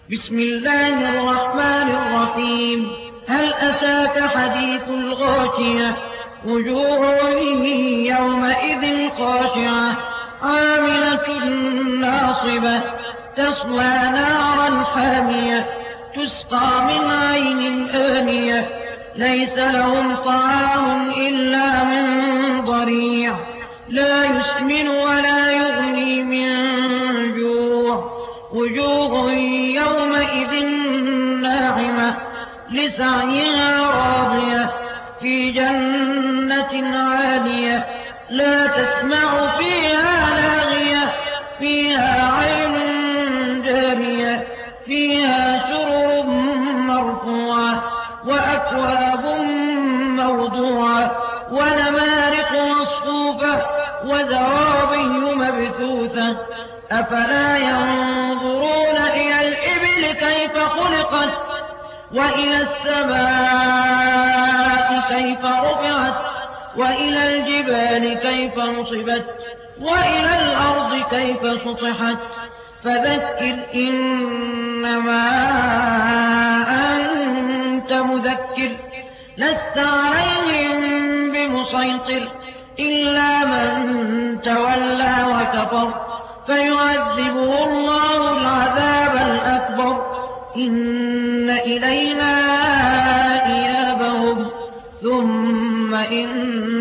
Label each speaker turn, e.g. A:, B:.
A: بسم الله الرحمن الرحيم. هل أتاك حديث الغاشية؟ وجوه يومئذ خاشعة عاملة ناصبة تصلى نارا حامية تسقى من عين آنية ليس لهم طعام إلا من ضريع لا يسمن ولا يغني من جوع. وجوه يومئذ ناعمة لسعيها راضية في جنة عالية لا تسمع فيها لاغية فيها عين جارية فيها سرر مرفوعة وأكواب موضوعة ونمارق مصفوفة وزرابي مبثوثة. أفلا ينظرون إلى الإبل كيف خلقت وإلى السماء كيف رفعت وإلى الجبال كيف نصبت وإلى الأرض كيف سطحت. فذكر إنما أنت مذكر لست عليهم بمسيطر إلا من تولى وكفر فيعذبه الله العذاب الأكبر. إن إلينا إيابهم ثم إن